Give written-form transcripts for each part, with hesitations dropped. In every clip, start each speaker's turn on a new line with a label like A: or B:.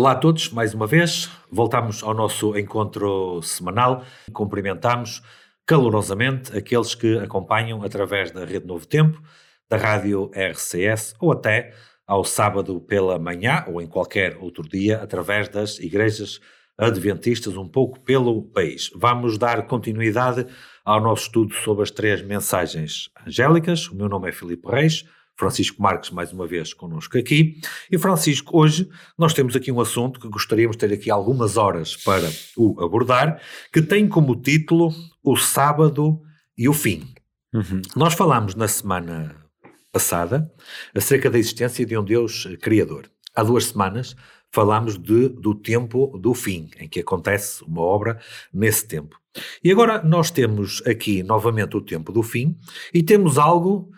A: Olá a todos, mais uma vez, voltamos ao nosso encontro semanal. Cumprimentamos calorosamente aqueles que acompanham através da Rede Novo Tempo, da Rádio RCS ou até ao sábado pela manhã ou em qualquer outro dia através das igrejas adventistas um pouco pelo país. Vamos dar continuidade ao nosso estudo sobre as 3 mensagens angélicas. O meu nome é Filipe Reis. Francisco Marques, mais uma vez, connosco aqui. E Francisco, hoje nós temos aqui um assunto que gostaríamos de ter aqui algumas horas para o abordar, que tem como título O Sábado e o Fim. Nós falámos na semana passada acerca da existência de um Deus Criador. Há 2 semanas falámos do tempo do fim, em que acontece uma obra nesse tempo. E agora nós temos aqui novamente o tempo do fim e temos algo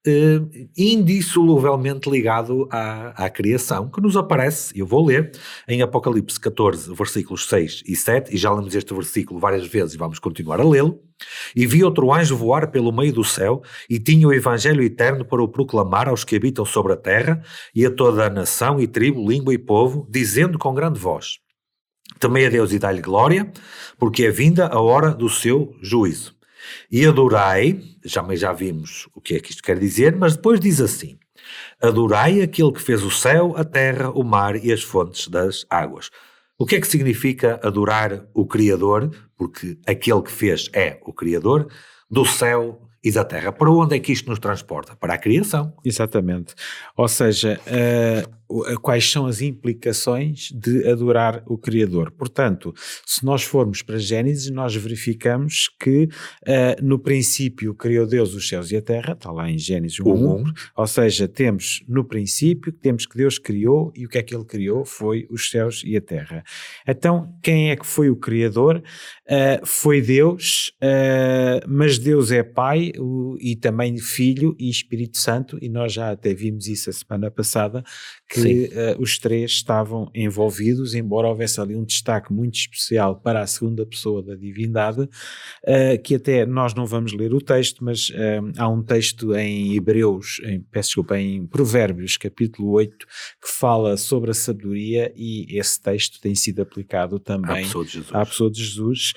A: indissoluvelmente ligado à criação, que nos aparece, eu vou ler, em Apocalipse 14, versículos 6 e 7, e já lemos este versículo várias vezes e vamos continuar a lê-lo. E vi outro anjo voar pelo meio do céu, e tinha o evangelho eterno para o proclamar aos que habitam sobre a terra, e a toda a nação, e tribo, língua e povo, dizendo com grande voz: temei a Deus e dá-lhe glória, porque é vinda a hora do seu juízo. E adorai, já vimos o que é que isto quer dizer, mas depois diz assim: adorai aquele que fez o céu, a terra, o mar e as fontes das águas. O que é que significa adorar o Criador? Porque aquele que fez é o Criador do céu e da terra. Para onde é que isto nos transporta? Para a criação.
B: Exatamente. Ou seja, quais são as implicações de adorar o Criador? Portanto, se nós formos para Gênesis, nós verificamos que no princípio criou Deus os céus e a terra, está lá em Gênesis 1. Ou seja, temos no princípio, temos que Deus criou, e o que é que ele criou? Foi os céus e a terra. Então, quem é que foi o Criador? Foi Deus, mas Deus é Pai e também Filho e Espírito Santo, e nós já até vimos isso a semana passada, que os 3 estavam envolvidos, embora houvesse ali um destaque muito especial para a segunda pessoa da divindade, que até nós não vamos ler o texto, mas há um texto em Hebreus, em Provérbios, capítulo 8, que fala sobre a sabedoria, e esse texto tem sido aplicado também à pessoa de Jesus,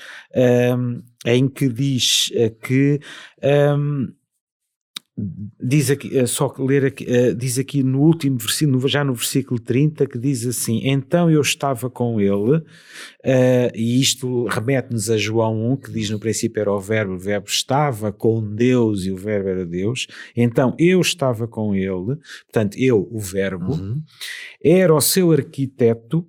B: em que diz que... diz aqui, só ler aqui, diz aqui no último versículo, já no versículo 30, que diz assim: então eu estava com ele, e isto remete-nos a João 1, que diz: no princípio era o verbo estava com Deus e o verbo era Deus. Então eu estava com ele, portanto eu, o verbo, era o seu arquiteto,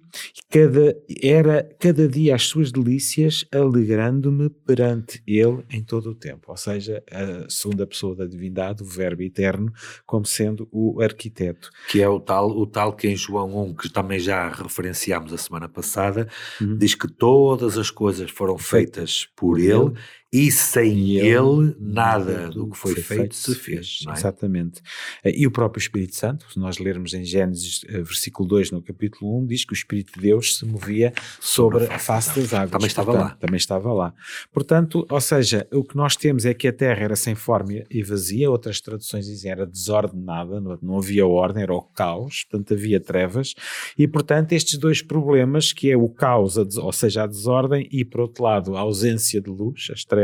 B: cada dia as suas delícias, alegrando-me perante ele em todo o tempo. Ou seja, a segunda pessoa da divindade, o verbo eterno, como sendo o arquiteto.
A: Que é o tal que em João 1, que também já referenciámos a semana passada, diz que todas as coisas foram feitas por ele, e sem ele nada do que foi feito se fez. Não é?
B: Exatamente. E o próprio Espírito Santo, se nós lermos em Gênesis versículo 2 no capítulo 1, diz que o Espírito de Deus se movia sobre a face das águas. Também estava lá. Portanto, ou seja, o que nós temos é que a terra era sem forma e vazia, outras traduções dizem era desordenada, não havia ordem, era o caos, portanto havia trevas, e portanto estes 2 problemas, que é o caos, ou seja, a desordem, e por outro lado a ausência de luz, as trevas,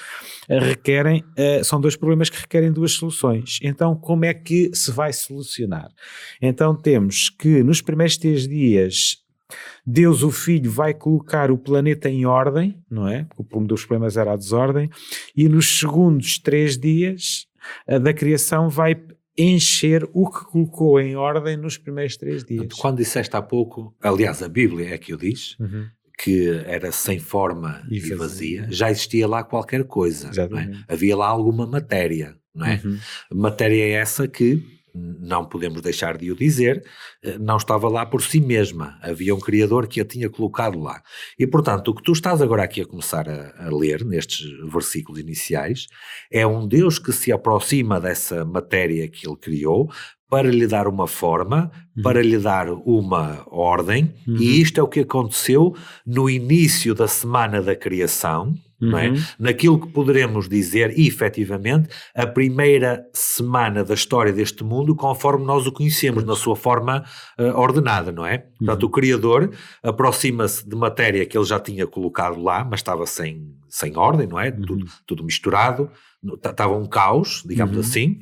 B: são 2 problemas que requerem 2 soluções. Então, como é que se vai solucionar? Então, temos que nos primeiros 3 dias Deus, o Filho, vai colocar o planeta em ordem, não é? Um dos problemas era a desordem, e nos segundos 3 dias da criação vai encher o que colocou em ordem nos primeiros 3 dias.
A: Quando disseste há pouco, aliás, a Bíblia é que o diz, que era sem forma e vazia, já existia lá qualquer coisa, não é? Havia lá alguma matéria, não é? Matéria essa que, não podemos deixar de o dizer, não estava lá por si mesma, havia um Criador que a tinha colocado lá. E portanto, o que tu estás agora aqui a começar a ler, nestes versículos iniciais, é um Deus que se aproxima dessa matéria que ele criou, para lhe dar uma forma, para lhe dar uma ordem, e isto é o que aconteceu no início da semana da criação, não é? Naquilo que poderemos dizer, e efetivamente, a primeira semana da história deste mundo conforme nós o conhecemos, na sua forma ordenada, não é? Portanto, o Criador aproxima-se de matéria que ele já tinha colocado lá, mas estava sem ordem, não é? Tudo misturado, estava um caos, digamos assim.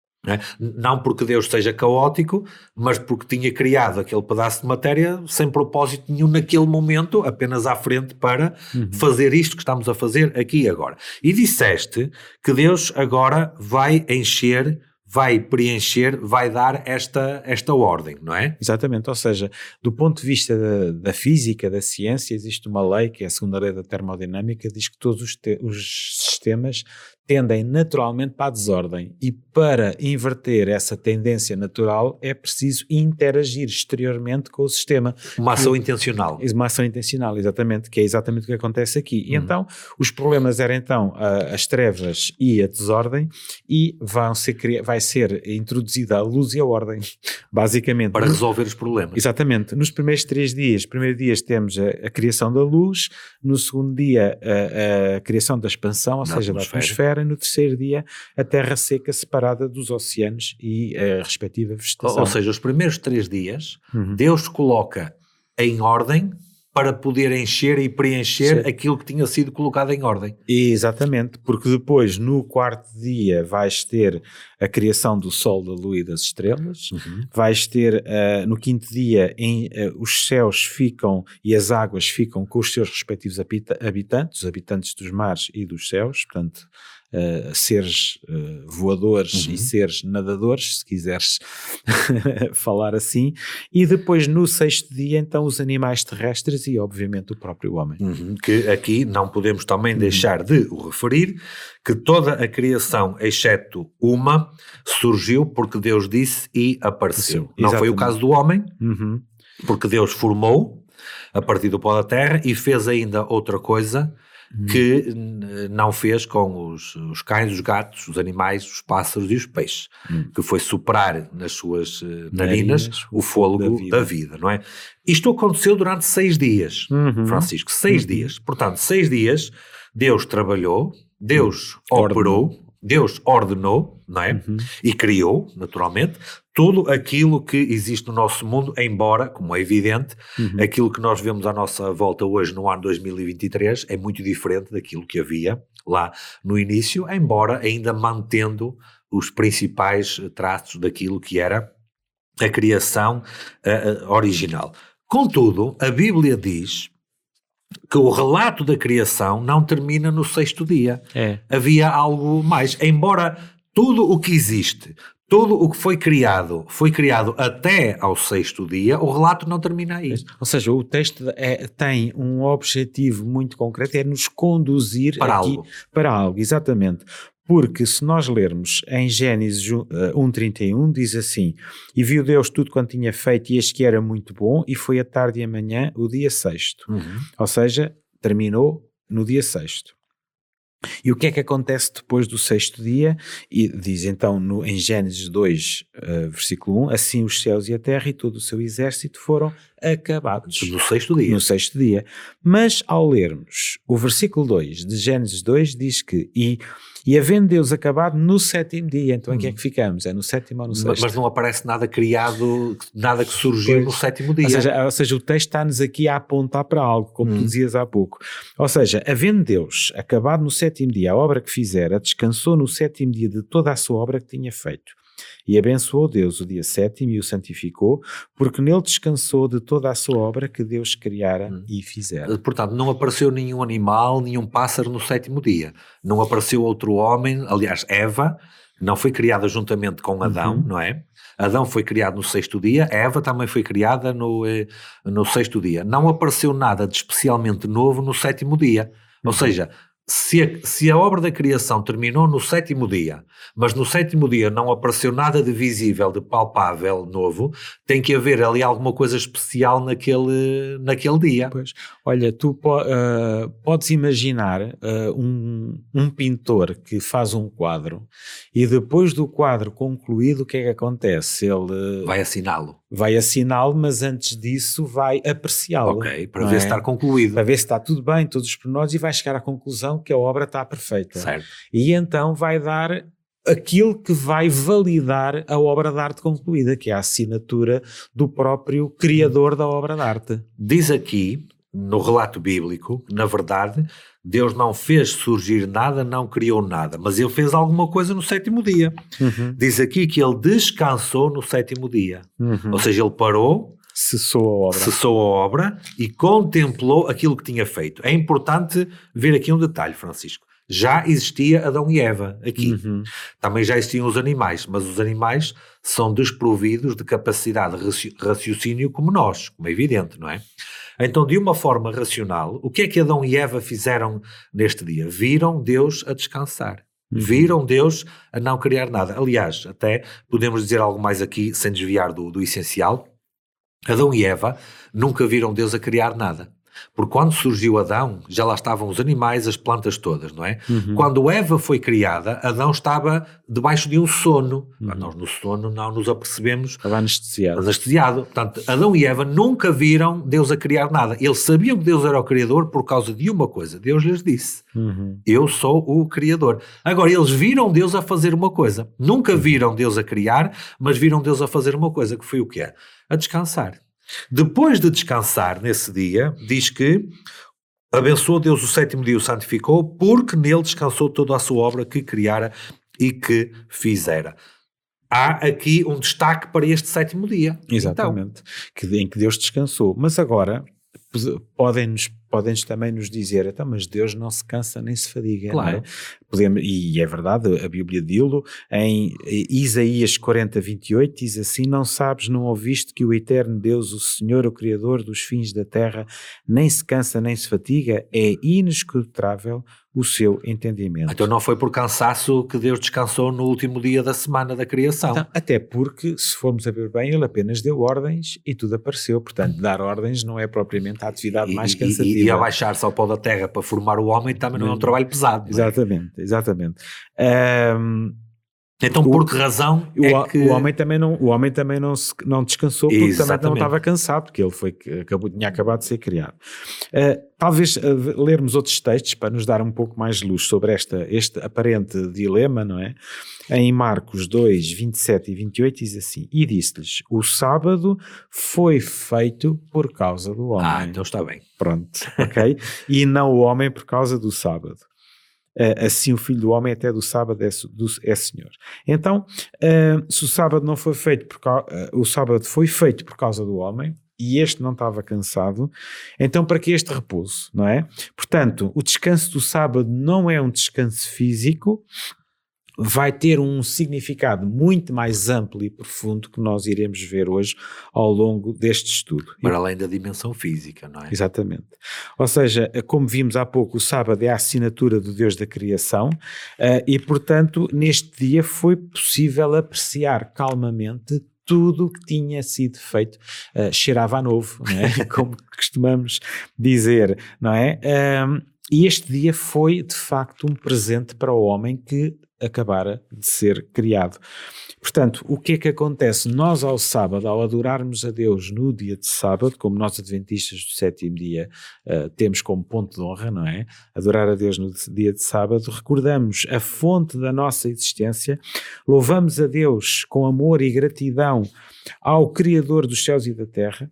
A: Não porque Deus seja caótico, mas porque tinha criado aquele pedaço de matéria sem propósito nenhum naquele momento, apenas à frente para fazer isto que estamos a fazer aqui e agora. E disseste que Deus agora vai encher, vai preencher, vai dar esta ordem, não é?
B: Exatamente, ou seja, do ponto de vista da física, da ciência, existe uma lei, que é a segunda lei da termodinâmica, diz que todos os sistemas tendem naturalmente para a desordem, e para inverter essa tendência natural é preciso interagir exteriormente com o sistema.
A: Uma ação intencional.
B: Uma ação intencional, exatamente, que é exatamente o que acontece aqui. E então, os problemas eram então as trevas e a desordem, e vai ser introduzida a luz e a ordem, basicamente.
A: Para resolver os problemas.
B: Exatamente. Nos primeiros 3 dias, primeiro dia temos a criação da luz, no segundo dia a criação da expansão, ou seja, da atmosfera, e no terceiro dia a terra seca separada dos oceanos e a respectiva vegetação.
A: Ou seja, os primeiros 3 dias Deus coloca em ordem para poder encher e preencher aquilo que tinha sido colocado em ordem.
B: Exatamente, porque depois no quarto dia vais ter a criação do Sol, da Lua e das estrelas, vais ter no quinto dia os céus ficam e as águas ficam com os seus respectivos habitantes, os habitantes dos mares e dos céus, portanto seres voadores e seres nadadores, se quiseres falar assim, e depois no sexto dia então os animais terrestres e obviamente o próprio homem.
A: Que aqui não podemos também deixar de o referir, que toda a criação, exceto uma, surgiu porque Deus disse e apareceu. Não foi o caso do homem, porque Deus formou a partir do pó da terra e fez ainda outra coisa que não fez com os cães, os gatos, os animais, os pássaros e os peixes, que foi soprar nas suas narinas o fôlego da vida, não é? Isto aconteceu durante 6 dias, Francisco, 6 dias. Portanto, 6 dias Deus trabalhou, Deus operou, Deus ordenou, não é? E criou, naturalmente, tudo aquilo que existe no nosso mundo, embora, como é evidente, aquilo que nós vemos à nossa volta hoje no ano 2023 é muito diferente daquilo que havia lá no início, embora ainda mantendo os principais traços daquilo que era a criação original. Contudo, a Bíblia diz que o relato da criação não termina no 6º dia. Havia algo mais. Embora tudo o que existe, tudo o que foi criado até ao 6º dia, o relato não termina aí.
B: Ou seja, o texto tem um objetivo muito concreto, é nos conduzir para algo, exatamente. Porque se nós lermos em Gênesis 1:31, diz assim: e viu Deus tudo quanto tinha feito e eis que era muito bom, e foi a tarde e a manhã o dia 6º. Ou seja, terminou no dia 6º. E o que é que acontece depois do 6º dia? E diz então em Gênesis 2, versículo 1, assim os céus e a terra e todo o seu exército foram acabados.
A: No 6º dia.
B: No 6º dia. Mas ao lermos o versículo 2 de Gênesis 2, diz que e havendo Deus acabado no 7º dia, então em que é que ficamos? É no 7º ou no 6º?
A: Mas não aparece nada criado, nada que surgiu no 7º dia.
B: Ou seja, o texto está-nos aqui a apontar para algo, como tu dizias há pouco. Ou seja, havendo Deus acabado no 7º dia a obra que fizera, descansou no 7º dia de toda a sua obra que tinha feito. E abençoou Deus o dia 7º e o santificou, porque nele descansou de toda a sua obra que Deus criara e fizera.
A: Portanto, não apareceu nenhum animal, nenhum pássaro no 7º dia. Não apareceu outro homem, aliás, Eva não foi criada juntamente com Adão, não é? Adão foi criado no 6º dia, Eva também foi criada no 6º dia. Não apareceu nada de especialmente novo no 7º dia. Ou seja, se a obra da criação terminou no 7º dia, mas no 7º dia não apareceu nada de visível, de palpável, novo, tem que haver ali alguma coisa especial naquele dia.
B: Pois, olha, tu podes imaginar um pintor que faz um quadro e depois do quadro concluído, o que é que acontece? Ele
A: vai assiná-lo.
B: vai assiná-lo, mas antes disso vai apreciá-lo.
A: Ok, para ver se está concluído.
B: Para ver se está tudo bem, todos os pormenores, e vai chegar à conclusão que a obra está perfeita.
A: Certo.
B: E então vai dar aquilo que vai validar a obra de arte concluída, que é a assinatura do próprio criador da obra de arte.
A: Diz aqui, no relato bíblico, na verdade, Deus não fez surgir nada, não criou nada, mas ele fez alguma coisa no sétimo dia. Diz aqui que ele descansou no sétimo dia. Ou seja, ele parou, cessou a obra e contemplou aquilo que tinha feito. É importante ver aqui um detalhe, Francisco. Já existia Adão e Eva aqui. Também já existiam os animais, mas os animais são desprovidos de capacidade de raciocínio como nós, como é evidente, não é? Então, de uma forma racional, o que é que Adão e Eva fizeram neste dia? Viram Deus a descansar. Viram Deus a não criar nada. Aliás, até podemos dizer algo mais aqui, sem desviar do essencial. Adão e Eva nunca viram Deus a criar nada. Porque quando surgiu Adão, já lá estavam os animais, as plantas todas, não é? Quando Eva foi criada, Adão estava debaixo de um sono. Nós no sono não nos apercebemos.
B: Estava
A: anestesiado. Portanto, Adão e Eva nunca viram Deus a criar nada. Eles sabiam que Deus era o Criador por causa de uma coisa. Deus lhes disse, eu sou o Criador. Agora, eles viram Deus a fazer uma coisa. Nunca viram Deus a criar, mas viram Deus a fazer uma coisa, que foi o quê? A descansar. Depois de descansar nesse dia, diz que abençoou Deus o sétimo dia e o santificou, porque nele descansou toda a sua obra que criara e que fizera. Há aqui um destaque para este sétimo dia.
B: Exatamente, então, em que Deus descansou. Mas agora podem-nos também nos dizer, então, mas Deus não se cansa nem se fadiga.
A: Claro.
B: Não é? E é verdade, a Bíblia diz-lo, em Isaías 40, 28, diz assim: não sabes, não ouviste que o eterno Deus, o Senhor, o Criador dos fins da terra, nem se cansa nem se fatiga, é inescrutável o seu entendimento.
A: Então não foi por cansaço que Deus descansou no último dia da semana da criação.
B: Então, até porque, se formos a ver bem, ele apenas deu ordens e tudo apareceu. Portanto, dar ordens não é propriamente a atividade mais cansativa.
A: E abaixar-se ao pó da terra para formar o homem também não é um trabalho pesado.
B: Exatamente.
A: Então, por que razão é que...
B: O homem também não descansou, porque
A: Exatamente.
B: também não estava cansado, porque ele tinha acabado de ser criado. Talvez lermos outros textos para nos dar um pouco mais de luz sobre este aparente dilema, não é? Em Marcos 2, 27 e 28 diz assim: e disse-lhes, o sábado foi feito por causa do homem.
A: Então está bem.
B: Pronto, ok? E não o homem por causa do sábado. Assim o Filho do Homem até do sábado é Senhor. Então, se o sábado não foi feito o sábado foi feito por causa do homem e este não estava cansado, então para que este repouso, não é? Portanto, o descanso do sábado não é um descanso físico, vai ter um significado muito mais amplo e profundo que nós iremos ver hoje ao longo deste estudo.
A: Para além da dimensão física, não é?
B: Exatamente. Ou seja, como vimos há pouco, o sábado é a assinatura do Deus da criação e, portanto, neste dia foi possível apreciar calmamente tudo o que tinha sido feito. Cheirava a novo, não é? Como costumamos dizer, não é? E este dia foi, de facto, um presente para o homem que acabara de ser criado. Portanto, o que é que acontece? Nós ao sábado, ao adorarmos a Deus no dia de sábado, como nós adventistas do sétimo dia temos como ponto de honra, não é? Adorar a Deus no dia de sábado, recordamos a fonte da nossa existência, louvamos a Deus com amor e gratidão ao Criador dos céus e da terra,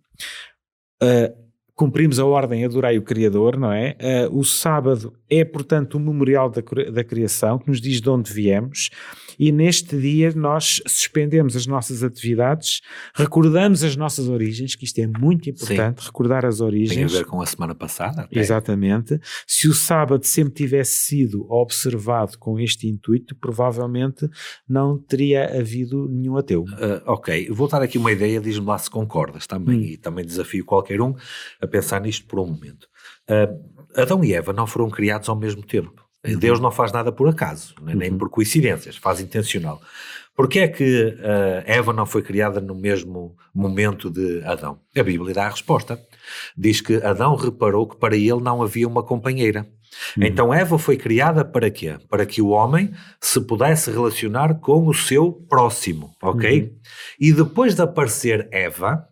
B: cumprimos a ordem, adorai o Criador, não é? O sábado é, portanto, um memorial da criação que nos diz de onde viemos e neste dia nós suspendemos as nossas atividades, recordamos as nossas origens, que isto é muito importante, recordar as origens.
A: Tem a ver com a semana passada. Até.
B: Exatamente. Se o sábado sempre tivesse sido observado com este intuito, provavelmente não teria havido nenhum ateu.
A: Ok, vou dar aqui uma ideia, diz-me lá se concordas também, e também desafio qualquer um a pensar nisto por um momento. Adão e Eva não foram criados ao mesmo tempo. Deus não faz nada por acaso, nem por coincidências, faz intencional. Porquê é que Eva não foi criada no mesmo momento de Adão? A Bíblia dá a resposta. Diz que Adão reparou que para ele não havia uma companheira. Então Eva foi criada para quê? Para que o homem se pudesse relacionar com o seu próximo, ok? E depois de aparecer Eva,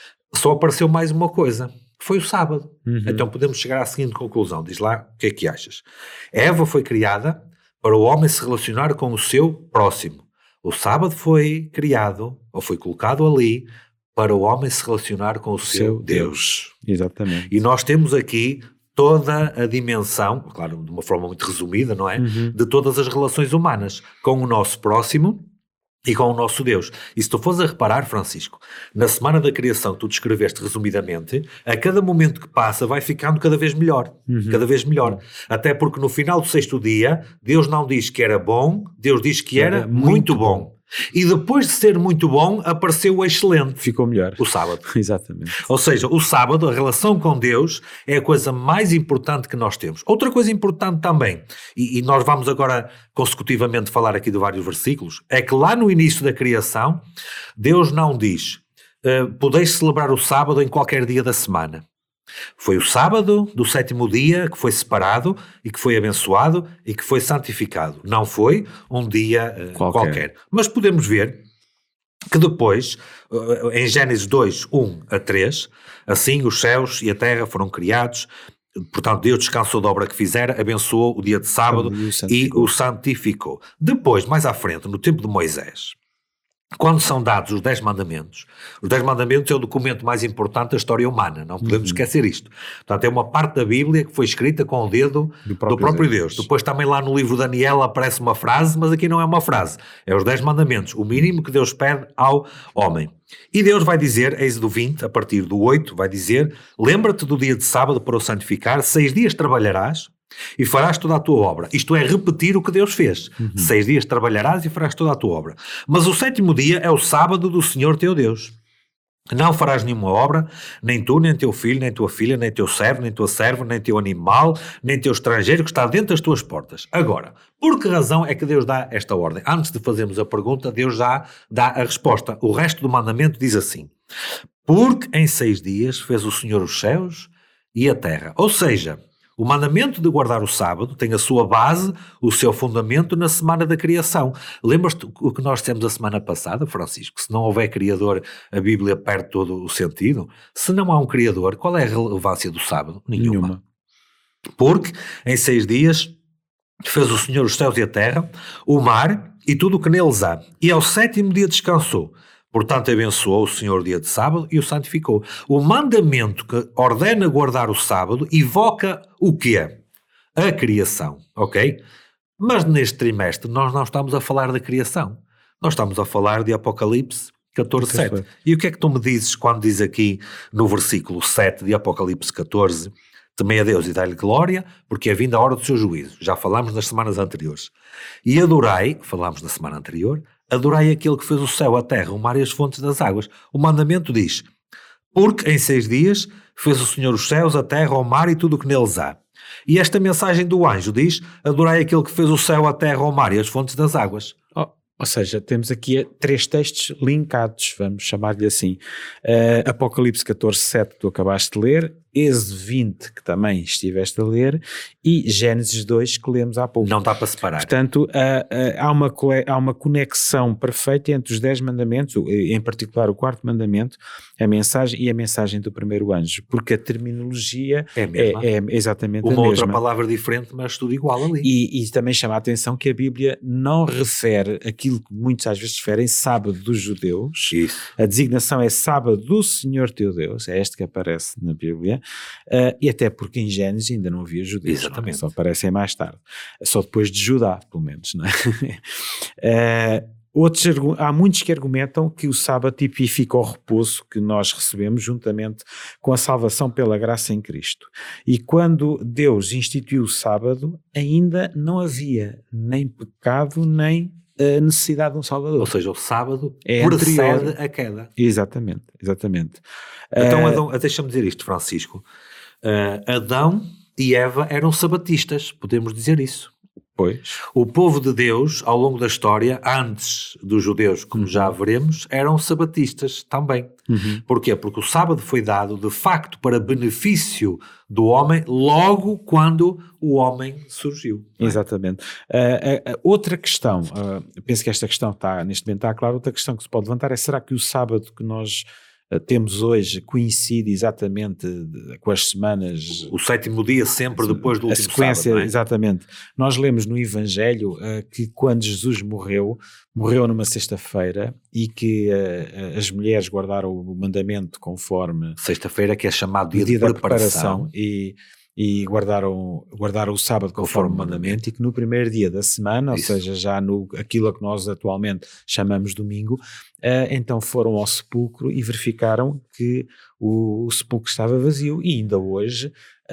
A: só apareceu mais uma coisa, que foi o sábado. Então podemos chegar à seguinte conclusão, diz lá o que é que achas. Eva foi criada para o homem se relacionar com o seu próximo. O sábado foi criado, ou foi colocado ali, para o homem se relacionar com o seu Deus.
B: Exatamente.
A: E nós temos aqui toda a dimensão, claro, de uma forma muito resumida, não é? De todas as relações humanas, com o nosso próximo e com o nosso Deus. E se tu fores a reparar, Francisco, na semana da criação que tu descreveste resumidamente, a cada momento que passa vai ficando cada vez melhor. Cada vez melhor. Até porque no final do 6º dia, Deus não diz que era bom, Deus diz que era muito bom. E depois de ser muito bom, apareceu o excelente.
B: Ficou melhor.
A: O sábado.
B: Exatamente.
A: Ou seja, o sábado, a relação com Deus, é a coisa mais importante que nós temos. Outra coisa importante também, e nós vamos agora consecutivamente falar aqui de vários versículos, é que lá no início da criação, Deus não diz, podeis celebrar o sábado em qualquer dia da semana. Foi o sábado do 7º dia que foi separado e que foi abençoado e que foi santificado. Não foi um dia qualquer. Mas podemos ver que depois, em Gênesis 2, 1-3, assim os céus e a terra foram criados. Portanto, Deus descansou da obra que fizera, abençoou o dia de sábado e o santificou. Depois, mais à frente, no tempo de Moisés, quando são dados os 10 mandamentos é o documento mais importante da história humana, não podemos esquecer isto. Portanto, é uma parte da Bíblia que foi escrita com o dedo do próprio Deus. Depois também lá no livro de Daniel aparece uma frase, mas aqui não é uma frase, é os 10 mandamentos, o mínimo que Deus pede ao homem. E Deus vai dizer, Êxodo 20, a partir do 8, vai dizer, lembra-te do dia de sábado para o santificar, 6 dias trabalharás, e farás toda a tua obra. Isto é repetir o que Deus fez. 6 dias trabalharás e farás toda a tua obra. Mas o 7º dia é o sábado do Senhor teu Deus. Não farás nenhuma obra, nem tu, nem teu filho, nem tua filha, nem teu servo, nem tua serva, nem teu animal, nem teu estrangeiro que está dentro das tuas portas. Agora, por que razão é que Deus dá esta ordem? Antes de fazermos a pergunta, Deus já dá a resposta. O resto do mandamento diz assim, porque em 6 dias fez o Senhor os céus e a terra. Ou seja, o mandamento de guardar o sábado tem a sua base, o seu fundamento na semana da criação. Lembras-te o que nós dissemos a semana passada, Francisco? Se não houver Criador, a Bíblia perde todo o sentido. Se não há um Criador, qual é a relevância do sábado? Nenhuma. Porque em 6 dias fez o Senhor os céus e a terra, o mar e tudo o que neles há. E ao 7º dia descansou. Portanto, abençoou o Senhor o dia de sábado e o santificou. O mandamento que ordena guardar o sábado evoca o quê? A criação, ok? Mas neste trimestre nós não estamos a falar da criação. Nós estamos a falar de Apocalipse 14:7. E o que é que tu me dizes quando diz aqui no versículo 7 de Apocalipse 14, temei a Deus e dai-lhe glória, porque é vinda a hora do seu juízo. Já falámos nas semanas anteriores. E adorai, falámos na semana anterior, adorai aquele que fez o céu, a terra, o mar e as fontes das águas. O mandamento diz, porque em 6 dias fez o Senhor os céus, a terra, o mar e tudo o que neles há. E esta mensagem do anjo diz, adorai aquele que fez o céu, a terra, o mar e as fontes das águas.
B: Ou seja, temos aqui 3 textos linkados, vamos chamar-lhe assim. Apocalipse 14:7 que tu acabaste de ler, Êxodo 20 que também estiveste a ler e Gênesis 2 que lemos há pouco.
A: Não dá para separar.
B: Portanto, há uma conexão perfeita entre os 10 mandamentos, em particular o 4º mandamento, a mensagem do primeiro anjo, porque a terminologia é exatamente a mesma.
A: Uma outra palavra diferente, mas tudo igual ali.
B: E também chama a atenção que a Bíblia não refere aquilo que muitos às vezes referem sábado dos judeus.
A: Isso.
B: A designação é sábado do Senhor teu Deus, é este que aparece na Bíblia, e até porque em Gênesis ainda não havia judeus.
A: Exatamente.
B: Só aparecem mais tarde, só depois de Judá, pelo menos, não é? Há muitos que argumentam que o sábado tipifica o repouso que nós recebemos juntamente com a salvação pela graça em Cristo. E quando Deus instituiu o sábado, ainda não havia nem pecado, nem a necessidade de um Salvador.
A: Ou seja, o sábado precede a queda.
B: Exatamente.
A: Então, Adão, deixa-me dizer isto, Francisco. Adão e Eva eram sabatistas, podemos dizer isso.
B: Pois.
A: O povo de Deus, ao longo da história, antes dos judeus, como já veremos, eram sabatistas também. Porquê? Porque o sábado foi dado, de facto, para benefício do homem, logo quando o homem surgiu.
B: Exatamente. Outra questão, penso que esta questão neste momento está clara, outra questão que se pode levantar é: será que o sábado que nós temos hoje coincide exatamente com as semanas...
A: O 7º dia sempre depois do último
B: sequência,
A: sábado, não é?
B: Exatamente. Nós lemos no Evangelho que quando Jesus morreu numa sexta-feira e que as mulheres guardaram o mandamento conforme...
A: Sexta-feira, que é chamado dia de preparação.
B: E guardaram o sábado conforme o mandamento, e que no primeiro dia da semana,
A: Isso.
B: ou seja, já aquilo a que nós atualmente chamamos domingo, então foram ao sepulcro e verificaram que o sepulcro estava vazio, e ainda hoje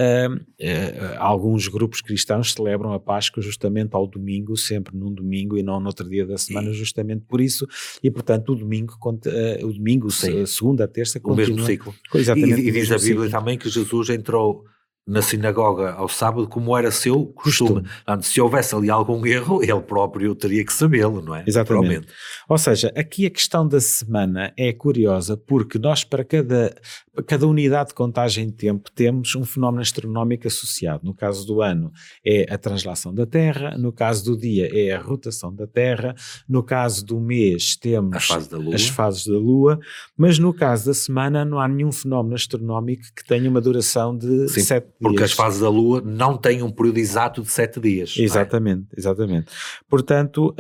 B: alguns grupos cristãos celebram a Páscoa justamente ao domingo, sempre num domingo e não no outro dia da semana, justamente por isso, e portanto o domingo, segunda, terça,
A: O
B: continua
A: mesmo ciclo.
B: Exatamente,
A: E diz a Bíblia
B: ciclo.
A: também que Jesus entrou na sinagoga ao sábado como era seu costume. Portanto, se houvesse ali algum erro, ele próprio teria que sabê-lo, não é?
B: Exatamente. Ou seja, aqui a questão da semana é curiosa, porque nós para cada unidade de contagem de tempo temos um fenómeno astronómico associado. No caso do ano é a translação da Terra, no caso do dia é a rotação da Terra, no caso do mês temos as fases da Lua, mas no caso da semana não há nenhum fenómeno astronómico que tenha uma duração de 7 dias.
A: Porque as fases da Lua não têm um período exato de 7 dias.
B: Exatamente, exatamente. Portanto...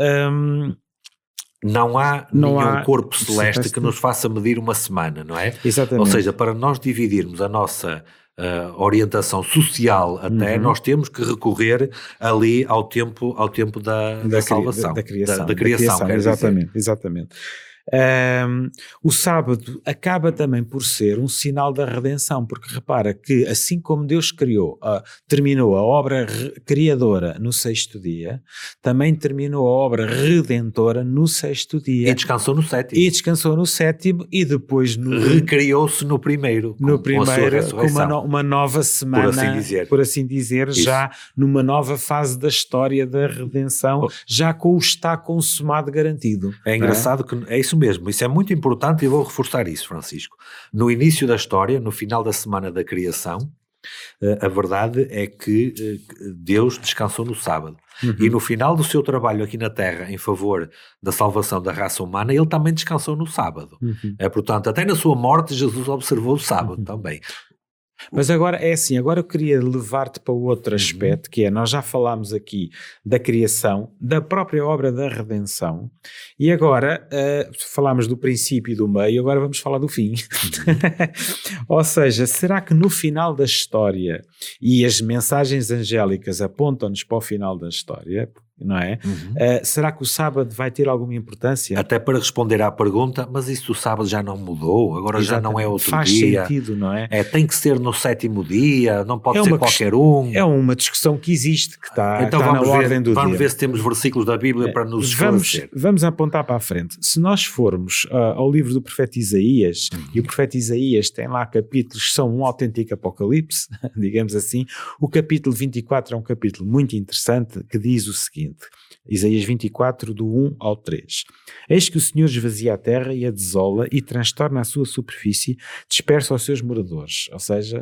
A: Não há nenhum corpo celeste que nos faça medir uma semana, não é?
B: Exatamente.
A: Ou seja, para nós dividirmos a nossa orientação social até, nós temos que recorrer ali ao tempo da salvação.
B: Da criação, exatamente. O sábado acaba também por ser um sinal da redenção, porque repara que assim como Deus terminou a obra criadora no 6º dia, também terminou a obra redentora no 6º dia.
A: E descansou no
B: 7º. E depois
A: recriou-se no primeiro.
B: Com uma nova semana, por assim dizer, já numa nova fase da história da redenção, já com o está consumado garantido.
A: É engraçado que é isso mesmo, isso é muito importante e vou reforçar isso, Francisco. No início da história, no final da semana da criação, a verdade é que Deus descansou no sábado. E no final do seu trabalho aqui na Terra em favor da salvação da raça humana, ele também descansou no sábado. Portanto, até na sua morte Jesus observou o sábado também.
B: Mas agora é assim, agora eu queria levar-te para outro aspecto, que é, nós já falámos aqui da criação, da própria obra da redenção, e agora falámos do princípio e do meio, agora vamos falar do fim. Ou seja, será que no final da história, e as mensagens angélicas apontam-nos para o final da história, não é? Será que o sábado vai ter alguma importância?
A: Até para responder à pergunta, mas isso do sábado já não mudou, agora já não é outro dia.
B: Faz sentido, não é?
A: Tem que ser no 7º dia, não pode ser qualquer um.
B: É uma discussão que existe, que está na ordem do dia.
A: Vamos ver se temos versículos da Bíblia para nos esclarecer.
B: Vamos apontar para a frente. Se nós formos ao livro do profeta Isaías, e o profeta Isaías tem lá capítulos que são um autêntico apocalipse, digamos assim, o capítulo 24 é um capítulo muito interessante que diz o seguinte: Isaías 24, do 1 ao 3. Eis que o Senhor esvazia a terra e a desola e transtorna a sua superfície, dispersa os seus moradores. Ou seja...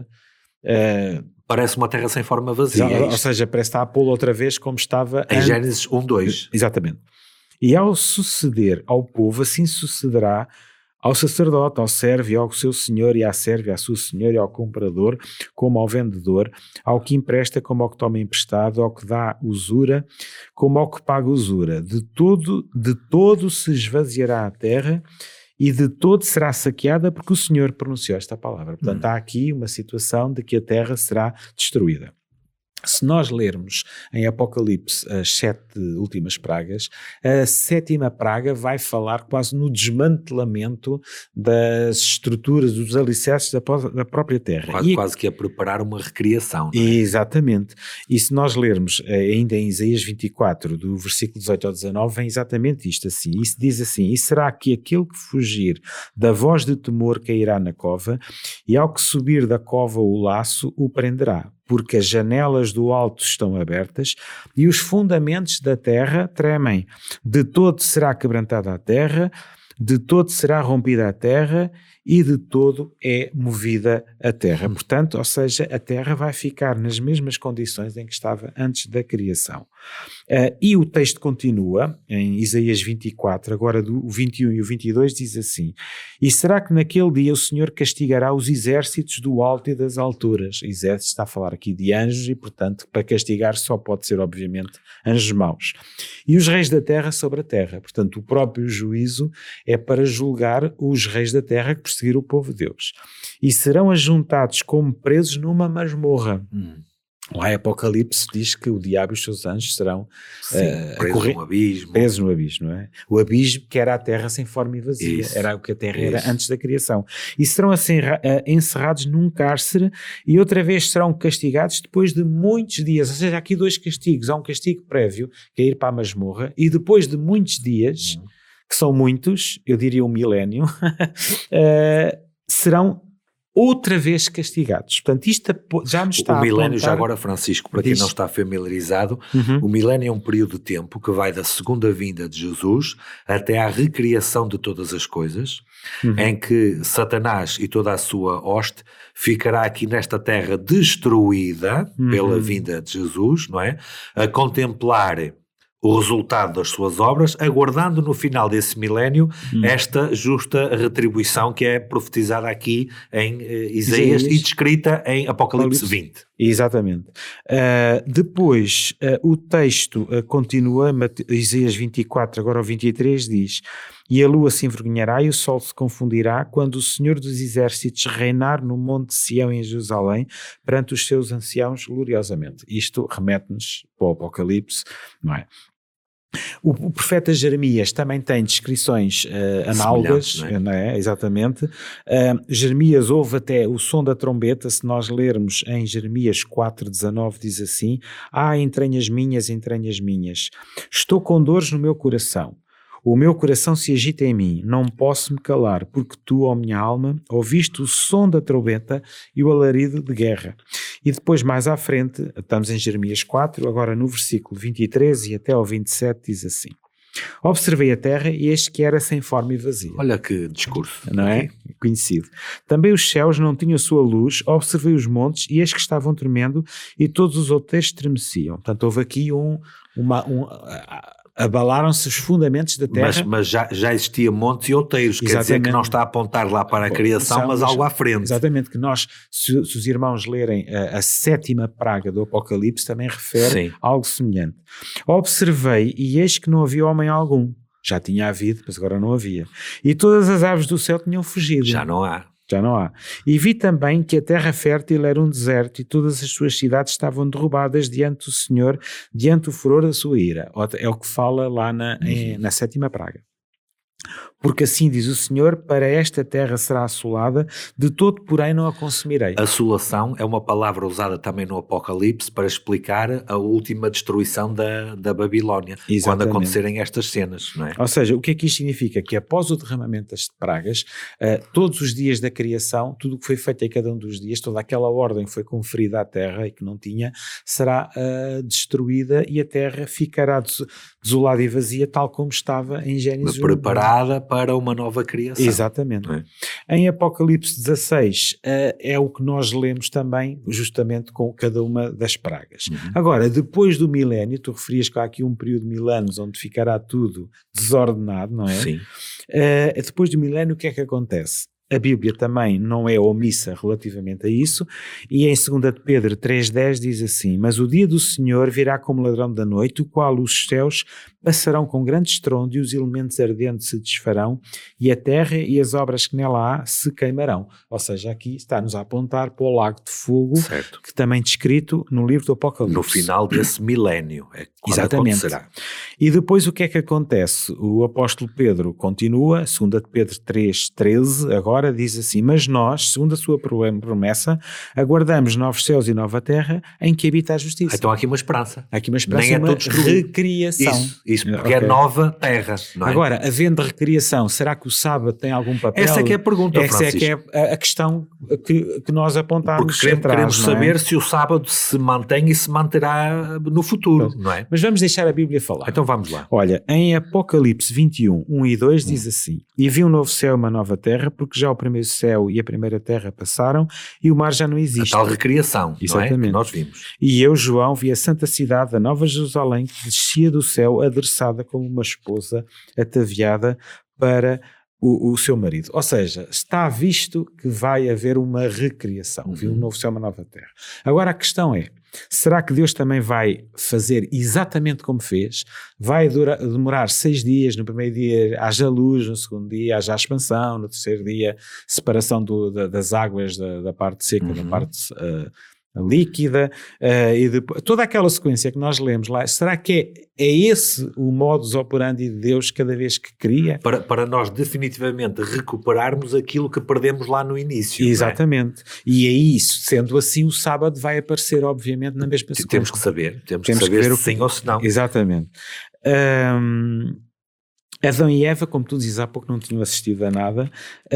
A: parece uma terra sem forma vazia.
B: Ou seja, parece estar a pô-lo outra vez como estava
A: em Gênesis 1:2.
B: Exatamente. E ao suceder ao povo, assim sucederá ao sacerdote, ao servo, ao seu senhor, e à serva, à sua senhora, e ao comprador, como ao vendedor, ao que empresta, como ao que toma emprestado, ao que dá usura, como ao que paga usura. De todo se esvaziará a terra, e de todo será saqueada, porque o Senhor pronunciou esta palavra. Portanto, há aqui uma situação de que a terra será destruída. Se nós lermos em Apocalipse as 7 últimas pragas, a 7ª praga vai falar quase no desmantelamento das estruturas, dos alicerces da própria terra.
A: Quase que a preparar uma recriação. Não é?
B: Exatamente. E se nós lermos ainda em Isaías 24, do versículo 18 ao 19, vem exatamente isto assim. E se diz assim: e será que aquele que fugir da voz de temor cairá na cova, e ao que subir da cova o laço o prenderá. porque as janelas do alto estão abertas e os fundamentos da terra tremem. De todo será quebrantada a terra, de todo será rompida a terra e de todo é movida a terra. Portanto, ou seja, a terra vai ficar nas mesmas condições em que estava antes da criação. E o texto continua, em Isaías 24, agora do 21 e o 22, diz assim: e será que naquele dia o Senhor castigará os exércitos do alto e das alturas? Exército está a falar aqui de anjos e, portanto, para castigar só pode ser, obviamente, anjos maus. E os reis da terra sobre a terra. Portanto, o próprio juízo é para julgar os reis da terra que perseguiram o povo de Deus. E serão ajuntados como presos numa masmorra. Lá em Apocalipse diz que o diabo e os seus anjos serão presos no abismo, não é? O abismo que era a terra sem forma e vazia, era o que a terra era antes da criação. E serão assim, encerrados num cárcere e outra vez serão castigados depois de muitos dias. Ou seja, há aqui dois castigos. Há um castigo prévio, que é ir para a masmorra, e depois de muitos dias, que são muitos, eu diria um milénio, serão outra vez castigados. Portanto, isto já nos está a apontar...
A: O milénio, já agora, Francisco, para quem não está familiarizado, o milénio é um período de tempo que vai da segunda vinda de Jesus até à recriação de todas as coisas, em que Satanás e toda a sua hoste ficará aqui nesta terra destruída pela vinda de Jesus, não é? A contemplar o resultado das suas obras, aguardando no final desse milénio esta justa retribuição que é profetizada aqui em Isaías e descrita em Apocalipse 20.
B: Exatamente. Depois, o texto continua, Isaías 24, agora o 23 diz: e a lua se envergonhará e o sol se confundirá quando o Senhor dos Exércitos reinar no monte de Sião em Jerusalém perante os seus anciãos gloriosamente. Isto remete-nos para o Apocalipse, não é? O profeta Jeremias também tem descrições análogas, não é? Exatamente. Jeremias ouve até o som da trombeta. Se nós lermos em Jeremias 4,19 diz assim: entranhas minhas, estou com dores no meu coração. O meu coração se agita em mim, não posso me calar, porque tu, ó minha alma, ouviste o som da trombeta e o alarido de guerra. E depois, mais à frente, estamos em Jeremias 4, agora no versículo 23 e até ao 27, diz assim: observei a terra e eis que era sem forma e vazia.
A: Olha que discurso.
B: Não é? Conhecido. Também os céus não tinham sua luz, observei os montes e eis que estavam tremendo e todos os outeiros estremeciam. Portanto, houve aqui abalaram-se os fundamentos da terra.
A: Mas já existia montes e outeiros, quer dizer que não está a apontar lá para a criação, mas algo à frente.
B: Exatamente, que nós, se os irmãos lerem a 7ª praga do Apocalipse, também refere algo semelhante. Observei e eis que não havia homem algum. Já tinha havido, mas agora não havia. E todas as aves do céu tinham fugido.
A: Já não há.
B: E vi também que a terra fértil era um deserto e todas as suas cidades estavam derrubadas diante do Senhor, diante do furor da sua ira. É o que fala lá na 7ª praga. Porque assim diz o Senhor, para esta terra será assolada, de todo porém não a consumirei.
A: Assolação é uma palavra usada também no Apocalipse para explicar a última destruição da Babilónia, quando acontecerem estas cenas, não é?
B: Ou seja, o que é que isto significa? Que após o derramamento das pragas, todos os dias da criação, tudo o que foi feito em cada um dos dias, toda aquela ordem que foi conferida à terra e que não tinha, será destruída e a terra ficará desolada e vazia, tal como estava em Gênesis 1.
A: Preparada para uma nova criação.
B: Exatamente. Em Apocalipse 16 é o que nós lemos também, justamente com cada uma das pragas. Agora, depois do milénio, tu referias que há aqui um período de 1000 anos onde ficará tudo desordenado, não é?
A: Sim.
B: Depois do milénio, o que é que acontece? A Bíblia também não é omissa relativamente a isso, e em 2 de Pedro 3,10 diz assim: mas o dia do Senhor virá como ladrão da noite, o qual os céus passarão com grande estrondo e os elementos ardentes se desfarão e a terra e as obras que nela há se queimarão. Ou seja, aqui está-nos a apontar para o lago de fogo, que também descrito no livro do Apocalipse.
A: No final desse milénio é quando acontecerá.
B: E depois o que é que acontece? O apóstolo Pedro continua, 2 de Pedro 3,13 agora, fora, diz assim: mas nós, segundo a sua promessa, aguardamos novos céus e nova terra em que habita a justiça.
A: Então há aqui uma esperança.
B: Há aqui uma esperança,
A: Nem é
B: uma
A: tudo destruído.
B: recriação.
A: Isso porque é nova terra. Não é?
B: Agora, havendo recriação, será que o sábado tem algum papel?
A: Essa é que é a pergunta,
B: Francisco. Essa é que é a questão que nós apontámos.
A: Porque queremos saber se o sábado se mantém e se manterá no futuro, não é?
B: Mas vamos deixar a Bíblia falar.
A: Então vamos lá.
B: Olha, em Apocalipse 21, 1 e 2 diz assim: e vi um novo céu e uma nova terra, porque já o primeiro céu e a primeira terra passaram e o mar já não existe.
A: A tal recriação,
B: exatamente,
A: não é? Que nós vimos.
B: E eu, João, vi a santa cidade, a nova Jerusalém, que descia do céu, adereçada como uma esposa ataviada para o seu marido. Ou seja, está visto que vai haver uma recriação. Vi um novo céu e uma nova terra. Agora a questão é: será que Deus também vai fazer exatamente como fez? Vai demorar 6 dias, no primeiro dia haja luz, no segundo dia haja expansão, no terceiro dia separação das águas da parte seca da parte líquida, e depois, toda aquela sequência que nós lemos lá, será que é esse o modus operandi de Deus cada vez que cria?
A: Para nós definitivamente recuperarmos aquilo que perdemos lá no início.
B: Exatamente. Não é? E aí, sendo assim, o sábado vai aparecer obviamente na mesma sequência.
A: Temos que saber se sim ou se não.
B: Exatamente. Adão e Eva, como tu dizes há pouco, não tinham assistido a nada,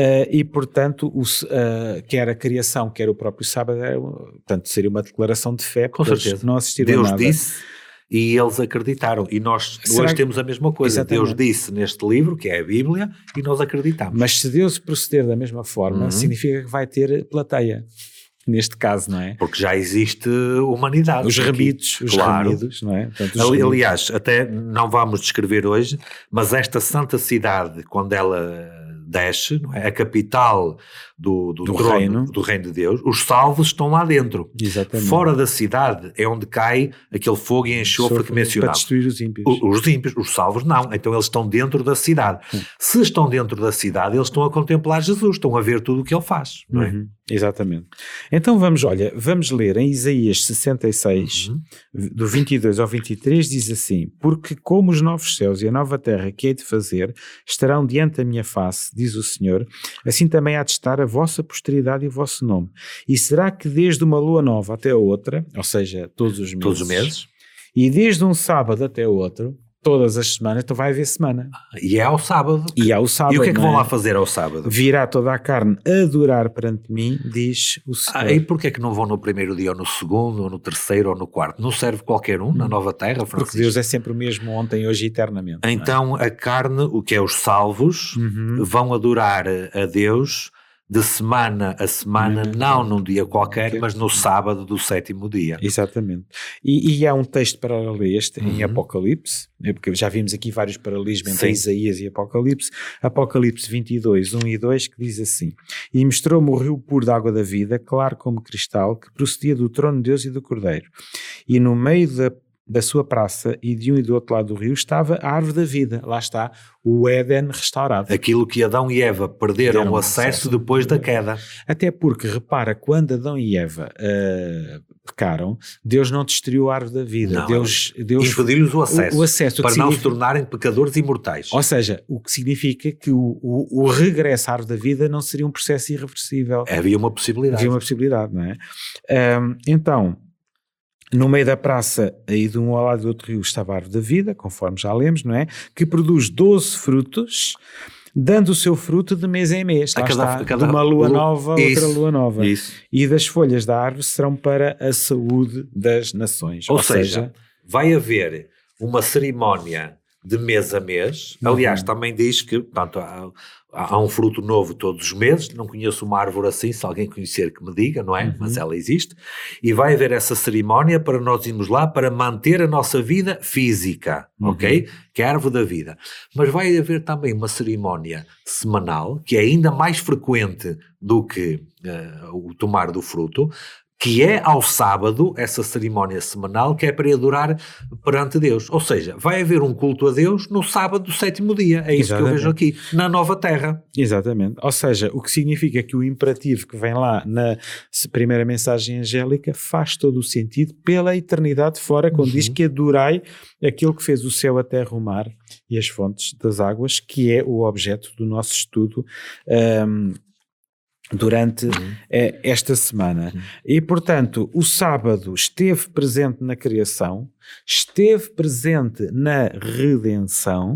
B: e portanto quer a criação, quer o próprio sábado, portanto seria uma declaração de fé,
A: com certeza.
B: Não assistiram a nada.
A: Deus disse e eles acreditaram, e nós hoje temos a mesma coisa. Exatamente. Deus disse neste livro, que é a Bíblia, e nós acreditamos.
B: Mas se Deus proceder da mesma forma, significa que vai ter plateia. Neste caso, não é?
A: Porque já existe humanidade.
B: Os remidos, não é? Portanto,
A: aliás, até não vamos descrever hoje, mas esta santa cidade, quando ela desce, não é? A capital do trono, do reino de Deus, os salvos estão lá dentro.
B: Exatamente.
A: Fora da cidade é onde cai aquele fogo e enxofre que mencionámos.
B: Para destruir os ímpios.
A: Os ímpios, os salvos não. Então eles estão dentro da cidade. Se estão dentro da cidade, eles estão a contemplar Jesus, estão a ver tudo o que ele faz. Não é?
B: Exatamente. Então vamos ler em Isaías 66, do 22 ao 23, diz assim: porque como os novos céus e a nova terra que hei de fazer estarão diante da minha face, diz o Senhor, assim também há de estar a vossa posteridade e o vosso nome. E será que desde uma lua nova até a outra, ou seja, todos os meses, e desde um sábado até outro, todas as semanas, então vai haver semana.
A: E é ao sábado.
B: E ao sábado.
A: E o que é que vão lá fazer ao sábado?
B: Virá toda a carne a adorar perante mim, diz o Senhor.
A: E porquê é que não vão no primeiro dia, ou no segundo, ou no terceiro, ou no quarto? Não serve qualquer um na nova terra, Francisco?
B: Porque Deus é sempre o mesmo ontem, hoje e eternamente.
A: Então a carne, o que é os salvos, vão adorar a Deus de semana a semana, não num dia qualquer, mas no sábado do 7º dia.
B: Exatamente. E há um texto paralelo a este em Apocalipse, porque já vimos aqui vários paralelismos entre Isaías e Apocalipse. Apocalipse 22, 1 e 2, que diz assim: e mostrou-me o rio puro da água da vida, claro como cristal, que procedia do trono de Deus e do Cordeiro. E no meio da sua praça e de um e do outro lado do rio estava a árvore da vida. Lá está o Éden restaurado.
A: Aquilo que Adão e Eva perderam o acesso depois da queda.
B: Até porque, repara, quando Adão e Eva pecaram, Deus não destruiu a árvore da vida.
A: Não,
B: Deus
A: impediu-lhes o acesso para não se
B: significa...
A: tornarem pecadores imortais.
B: Ou seja, o que significa que o regresso à árvore da vida não seria um processo irreversível.
A: Havia uma possibilidade.
B: Havia uma possibilidade, não é? Então, no meio da praça, aí de um ao lado do outro rio, estava a árvore da vida, conforme já lemos, não é? Que produz 12 frutos, dando o seu fruto de mês em mês. Lá está, de uma lua nova, outra lua nova.
A: Isso.
B: E das folhas da árvore serão para a saúde das nações.
A: Ou seja, vai haver uma cerimónia de mês a mês. Aliás, também diz que, portanto, há um fruto novo todos os meses. Não conheço uma árvore assim, se alguém conhecer que me diga, não é? Mas ela existe. E vai haver essa cerimónia para nós irmos lá para manter a nossa vida física, ok? Que é a árvore da vida. Mas vai haver também uma cerimónia semanal, que é ainda mais frequente do que o tomar do fruto, que é ao sábado, essa cerimónia semanal, que é para adorar perante Deus. Ou seja, vai haver um culto a Deus no sábado do 7º dia. É isso que eu vejo aqui, na nova terra.
B: Exatamente. Ou seja, o que significa que o imperativo que vem lá na primeira mensagem angélica faz todo o sentido pela eternidade fora, quando diz que adorai aquilo que fez o céu, a terra, o mar e as fontes das águas, que é o objeto do nosso estudo durante esta semana. E, portanto, o sábado esteve presente na criação, esteve presente na redenção,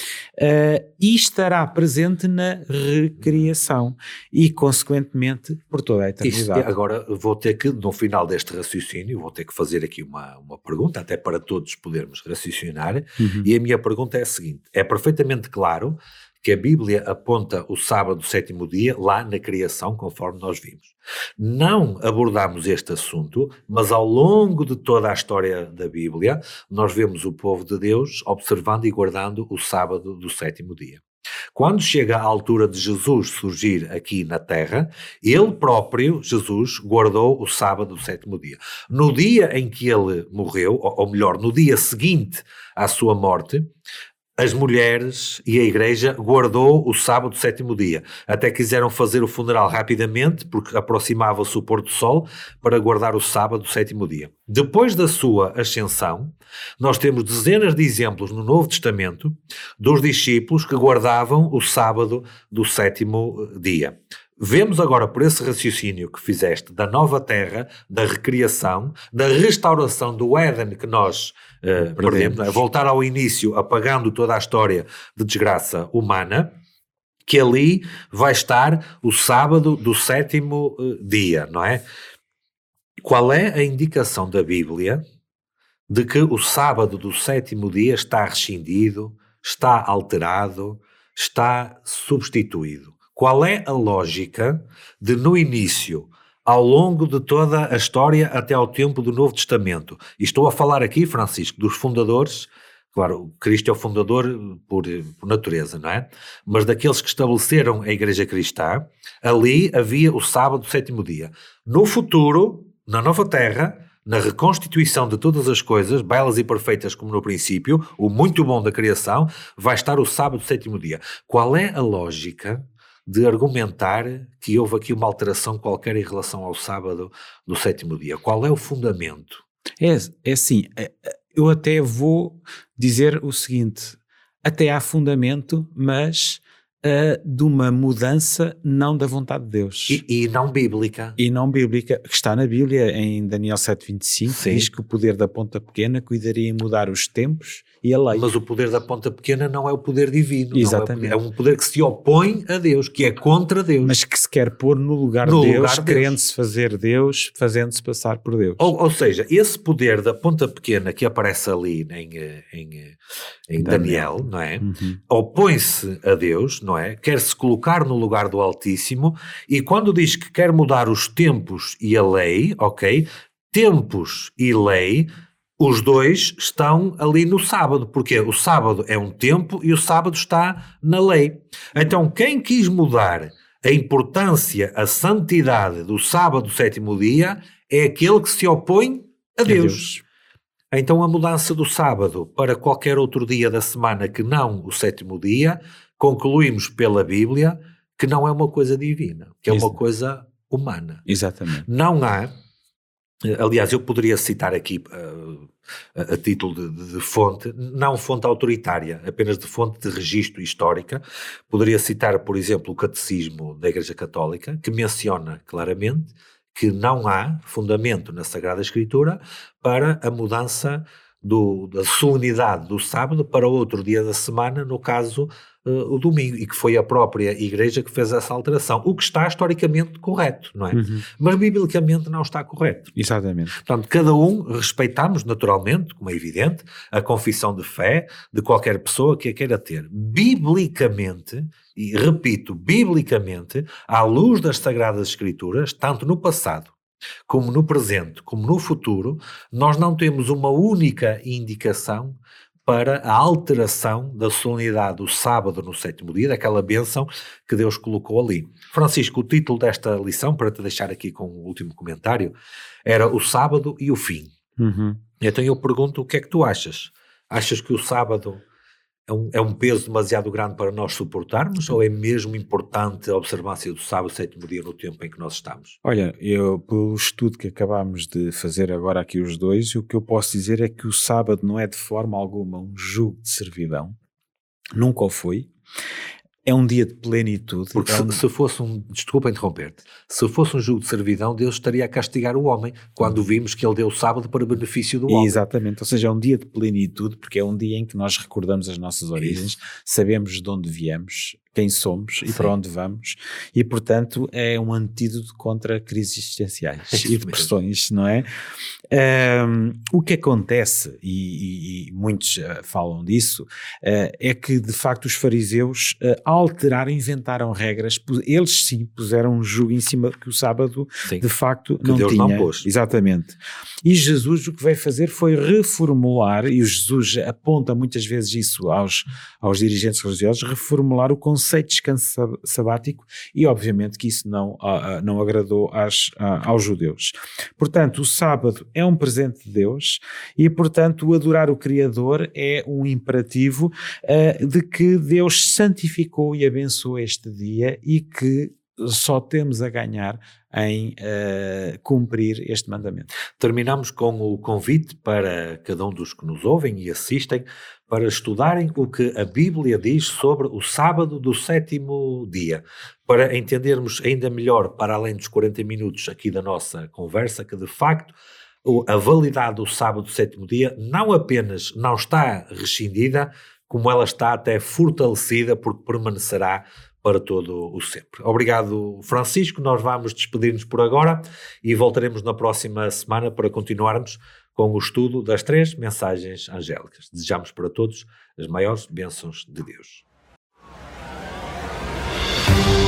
B: e estará presente na recriação e, consequentemente, por toda a eternidade.
A: Agora vou ter que, no final deste raciocínio, vou ter que fazer aqui uma pergunta, até para todos podermos raciocinar, e a minha pergunta é a seguinte: é perfeitamente claro que a Bíblia aponta o sábado, sétimo dia, lá na criação, conforme nós vimos. Não abordamos este assunto, mas ao longo de toda a história da Bíblia, nós vemos o povo de Deus observando e guardando o sábado do sétimo dia. Quando chega a altura de Jesus surgir aqui na Terra, ele próprio, Jesus, guardou o sábado do sétimo dia. No dia em que ele morreu, ou melhor, no dia seguinte à sua morte, as mulheres e a igreja guardou o sábado do sétimo dia. Até quiseram fazer o funeral rapidamente, porque aproximava-se o pôr do sol, para guardar o sábado do sétimo dia. Depois da sua ascensão, nós temos dezenas de exemplos no Novo Testamento dos discípulos que guardavam o sábado do sétimo dia. Vemos agora, por esse raciocínio que fizeste, da nova terra, da recriação, da restauração do Éden que nós perdemos, não é? Voltar ao início, apagando toda a história de desgraça humana, que ali vai estar o sábado do sétimo dia, não é? Qual é a indicação da Bíblia de que o sábado do sétimo dia está rescindido, está alterado, está substituído? Qual é a lógica de, no início, ao longo de toda a história até ao tempo do Novo Testamento? E estou a falar aqui, Francisco, dos fundadores. Claro, Cristo é o fundador por natureza, não é? Mas daqueles que estabeleceram a Igreja Cristã, ali havia o sábado do sétimo dia. No futuro, na nova terra, na reconstituição de todas as coisas, belas e perfeitas como no princípio, o muito bom da criação, vai estar o sábado do sétimo dia. Qual é a lógica de argumentar que houve aqui uma alteração qualquer em relação ao sábado do sétimo dia? Qual é o fundamento?
B: É assim, eu até vou dizer o seguinte: até há fundamento, mas de uma mudança não da vontade de Deus.
A: E não bíblica.
B: E não bíblica, que está na Bíblia, em Daniel 7,25, diz que o poder da ponta pequena cuidaria em mudar os tempos e a lei.
A: Mas o poder da ponta pequena não é o poder divino.
B: Exatamente.
A: É um poder que se opõe a Deus, que é contra Deus.
B: Mas que se quer pôr no lugar de Deus, querendo-se fazer Deus, fazendo-se passar por Deus.
A: Ou seja, esse poder da ponta pequena que aparece ali em Daniel, não é? Opõe-se a Deus, não é? Quer-se colocar no lugar do Altíssimo, e quando diz que quer mudar os tempos e a lei, ok? Tempos e lei, os dois estão ali no sábado, porque o sábado é um tempo e o sábado está na lei. Então, quem quis mudar a importância, a santidade do sábado do sétimo dia é aquele que se opõe a Deus. Então, a mudança do sábado para qualquer outro dia da semana que não o sétimo dia, concluímos pela Bíblia que não é uma coisa divina, que é uma coisa humana.
B: Exatamente.
A: Não há. Aliás, eu poderia citar aqui a título de fonte, não fonte autoritária, apenas de fonte de registro histórica. Poderia citar, por exemplo, o Catecismo da Igreja Católica, que menciona claramente que não há fundamento na Sagrada Escritura para a mudança da solenidade do sábado para outro dia da semana, no caso o domingo, e que foi a própria Igreja que fez essa alteração, o que está historicamente correto, não é? Mas biblicamente não está correto.
B: Exatamente.
A: Portanto, cada um respeitamos naturalmente, como é evidente, a confissão de fé de qualquer pessoa que a queira ter. Biblicamente, e repito, biblicamente, à luz das Sagradas Escrituras, tanto no passado, como no presente, como no futuro, nós não temos uma única indicação para a alteração da solenidade do sábado no sétimo dia, daquela bênção que Deus colocou ali. Francisco, o título desta lição, para te deixar aqui com o último comentário, era o sábado e o fim. Então eu pergunto, o que é que tu achas? Achas que o sábado é um peso demasiado grande para nós suportarmos, ou é mesmo importante a observância do sábado, sétimo dia, no tempo em que nós estamos?
B: Olha, pelo estudo que acabámos de fazer agora aqui os dois, o que eu posso dizer é que o sábado não é de forma alguma um jugo de servidão, nunca o foi. É um dia de plenitude.
A: Porque se fosse desculpa interromper-te, se fosse um jugo de servidão, Deus estaria a castigar o homem, quando vimos que ele deu o sábado para benefício do homem.
B: Exatamente, ou seja, é um dia de plenitude, porque é um dia em que nós recordamos as nossas origens, sabemos de onde viemos, quem somos e para onde vamos, e portanto é um antídoto contra crises existenciais e depressões, não é? O que acontece, e muitos falam disso, é que de facto os fariseus alteraram, inventaram regras, eles sim puseram um jugo em cima que o sábado de facto
A: que
B: não
A: Deus
B: tinha.
A: Não pôs.
B: Exatamente. E Jesus o que veio fazer foi reformular, e o Jesus aponta muitas vezes isso aos dirigentes religiosos, reformular o conceito de descanso sabático, e obviamente que isso não agradou aos judeus. Portanto, o sábado é um presente de Deus e, portanto, adorar o Criador é um imperativo de que Deus santificou e abençoou este dia e que só temos a ganhar em cumprir este mandamento.
A: Terminamos com o convite para cada um dos que nos ouvem e assistem para estudarem o que a Bíblia diz sobre o sábado do 7º dia, para entendermos ainda melhor, para além dos 40 minutos aqui da nossa conversa, que de facto a validade do sábado do 7º dia não apenas não está rescindida, como ela está até fortalecida, porque permanecerá para todo o sempre. Obrigado, Francisco. Nós vamos despedir-nos por agora e voltaremos na próxima semana para continuarmos com o estudo das 3 mensagens angélicas. Desejamos para todos as maiores bênçãos de Deus.